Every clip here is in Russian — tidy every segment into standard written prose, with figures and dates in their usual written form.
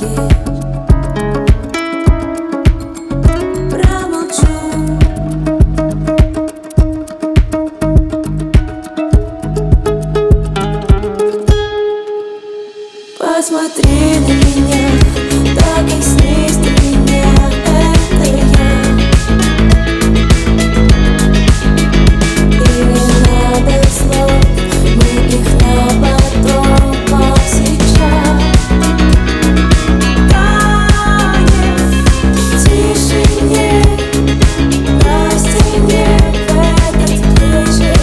Посмотри на меня, так и снись на меня, это я. И не надо слов, мы их на потом, а сейчас таем в тишине на стене в этот вечер.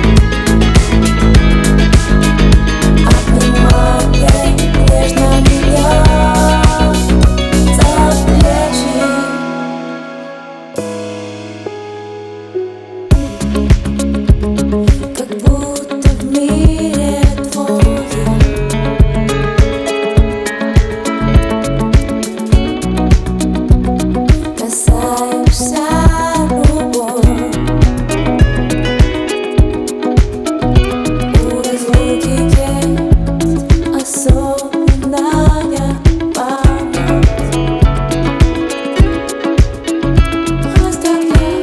Как будто в мире твоем касаешься рукой. У разлуки есть особенная память. Оставляй.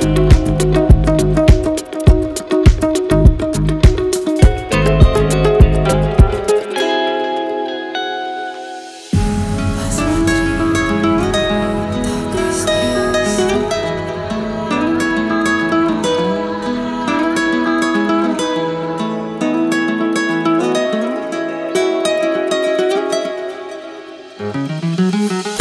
Thank you.